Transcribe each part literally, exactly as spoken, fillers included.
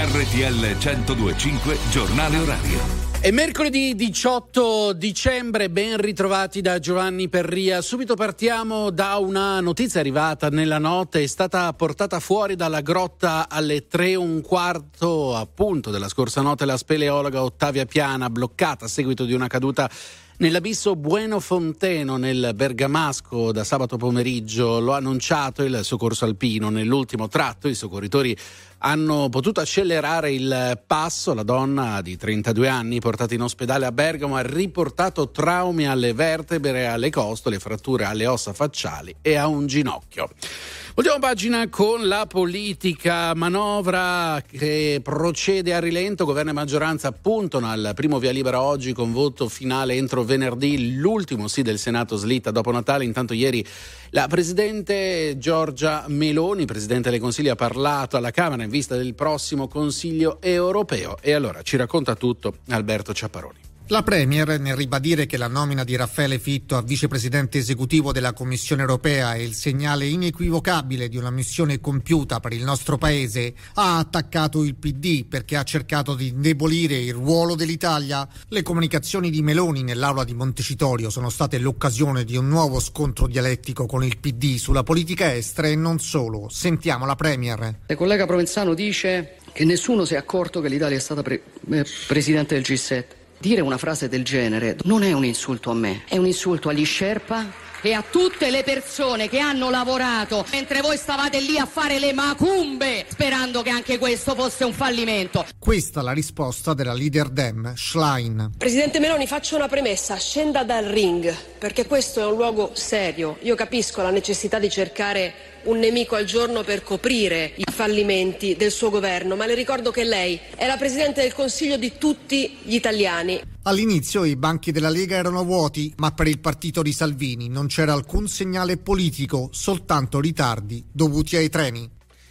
R T L centodue e cinque Giornale Orario. È mercoledì diciotto dicembre, ben ritrovati da Giovanni Perria. Subito partiamo da una notizia arrivata nella notte. È stata portata fuori dalla grotta alle tre e un quarto appunto della scorsa notte la speleologa Ottavia Piana, bloccata a seguito di una caduta nell'abisso Bueno Fonteno nel Bergamasco da sabato pomeriggio. Lo ha annunciato il soccorso alpino. Nell'ultimo tratto i soccorritori hanno potuto accelerare il passo. La donna di trentadue anni, portata in ospedale a Bergamo, ha riportato traumi alle vertebre, alle costole, fratture alle ossa facciali e a un ginocchio. Ultima pagina con la politica, manovra che procede a rilento, governo e maggioranza puntano al primo via libera oggi con voto finale entro venerdì, l'ultimo sì del Senato slitta dopo Natale. Intanto ieri la Presidente Giorgia Meloni, Presidente del Consiglio, ha parlato alla Camera in vista del prossimo Consiglio europeo e allora ci racconta tutto Alberto Ciapparoni. La Premier, nel ribadire che la nomina di Raffaele Fitto a vicepresidente esecutivo della Commissione europea è il segnale inequivocabile di una missione compiuta per il nostro paese, ha attaccato il P D perché ha cercato di indebolire il ruolo dell'Italia. Le comunicazioni di Meloni nell'aula di Montecitorio sono state l'occasione di un nuovo scontro dialettico con il P D sulla politica estera e non solo. Sentiamo la Premier. Il collega Provenzano dice che nessuno si è accorto che l'Italia è stata pre- presidente del G sette. Dire una frase del genere non è un insulto a me, è un insulto agli Sherpa e a tutte le persone che hanno lavorato mentre voi stavate lì a fare le macumbe sperando che anche questo fosse un fallimento. Questa la risposta della leader Dem, Schlein. Presidente Meloni, faccio una premessa, scenda dal ring, perché questo è un luogo serio. Io capisco la necessità di cercare un nemico al giorno per coprire i fallimenti del suo governo, ma le ricordo che lei è la Presidente del Consiglio di tutti gli italiani. All'inizio i banchi della Lega erano vuoti, ma per il partito di Salvini non c'era alcun segnale politico, soltanto ritardi dovuti ai treni.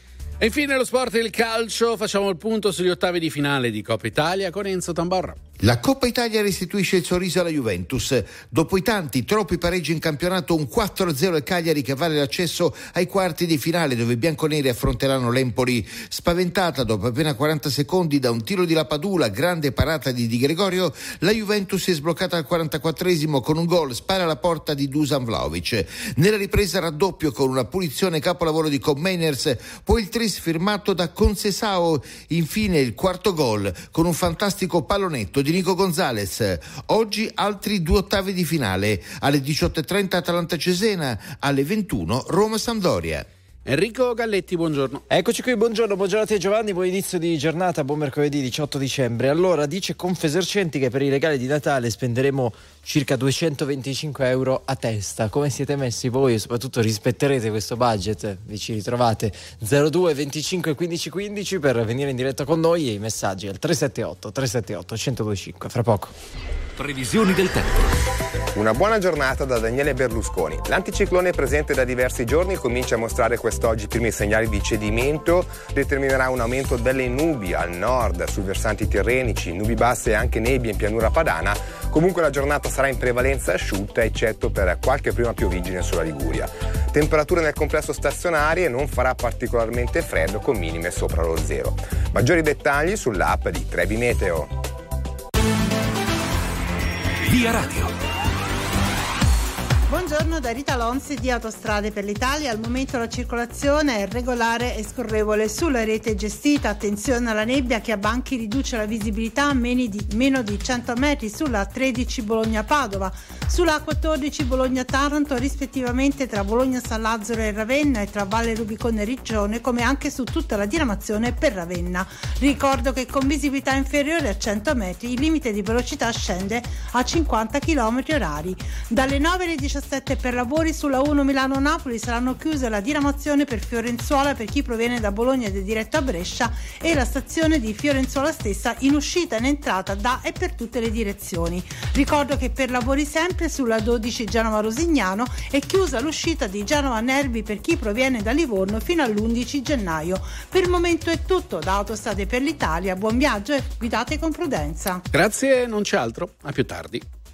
E infine lo sport e il calcio, facciamo il punto sugli ottavi di finale di Coppa Italia con Enzo Tamborra. La Coppa Italia restituisce il sorriso alla Juventus. Dopo i tanti, troppi pareggi in campionato, un quattro a zero al Cagliari che vale l'accesso ai quarti di finale dove i bianconeri affronteranno l'Empoli. Spaventata dopo appena quaranta secondi da un tiro di Lapadula, grande parata di Di Gregorio, la Juventus è sbloccata al quarantaquattresimo con un gol, spara alla porta di Dusan Vlahovic. Nella ripresa raddoppio con una punizione capolavoro di Cobb Meiners, poi il tris firmato da Concesao, infine il quarto gol con un fantastico pallonetto di Nico Gonzalez. Oggi altri due ottavi di finale, alle diciotto e trenta Atalanta-Cesena, alle ventuno Roma-Sampdoria. Enrico Galletti, buongiorno. Eccoci qui, buongiorno, buongiorno a te Giovanni, buon inizio di giornata, buon mercoledì diciotto dicembre. Allora, dice Confesercenti che per i regali di Natale spenderemo circa duecentoventicinque euro a testa. Come siete messi voi e soprattutto rispetterete questo budget? Vi ci ritrovate zero due venticinque quindici quindici per venire in diretta con noi e i messaggi al tre sette otto tre sette otto uno zero due cinque. Fra poco. Previsioni del tempo. Una buona giornata da Daniele Berlusconi. L'anticiclone presente da diversi giorni comincia a mostrare quest'oggi i primi segnali di cedimento, determinerà un aumento delle nubi al nord, sui versanti tirrenici, nubi basse e anche nebbie in pianura padana. Comunque la giornata sarà in prevalenza asciutta, eccetto per qualche prima piovigine sulla Liguria. Temperature nel complesso stazionarie, non farà particolarmente freddo con minime sopra lo zero. Maggiori dettagli sull'app di Trebi Meteo. Via Radio. Buongiorno da Rita Lonzi di Autostrade per l'Italia. Al momento la circolazione è regolare e scorrevole sulla rete gestita. Attenzione alla nebbia che a Banchi riduce la visibilità a meno di, meno di cento metri sulla tredici Bologna-Padova, sulla quattordici Bologna-Taranto, rispettivamente tra Bologna-San Lazzaro e Ravenna e tra Valle Rubicone e Riccione, come anche su tutta la diramazione per Ravenna. Ricordo che con visibilità inferiore a cento metri il limite di velocità scende a cinquanta chilometri orari. Dalle nove alle diciassette per lavori sulla uno Milano-Napoli saranno chiuse la diramazione per Fiorenzuola per chi proviene da Bologna ed è diretto a Brescia e la stazione di Fiorenzuola stessa in uscita e in entrata da e per tutte le direzioni. Ricordo che per lavori sempre sulla dodici Genova-Rosignano è chiusa l'uscita di Genova-Nervi per chi proviene da Livorno fino all'undici gennaio. Per il momento è tutto da Autostrade per l'Italia, buon viaggio e guidate con prudenza. Grazie, non c'è altro, a più tardi.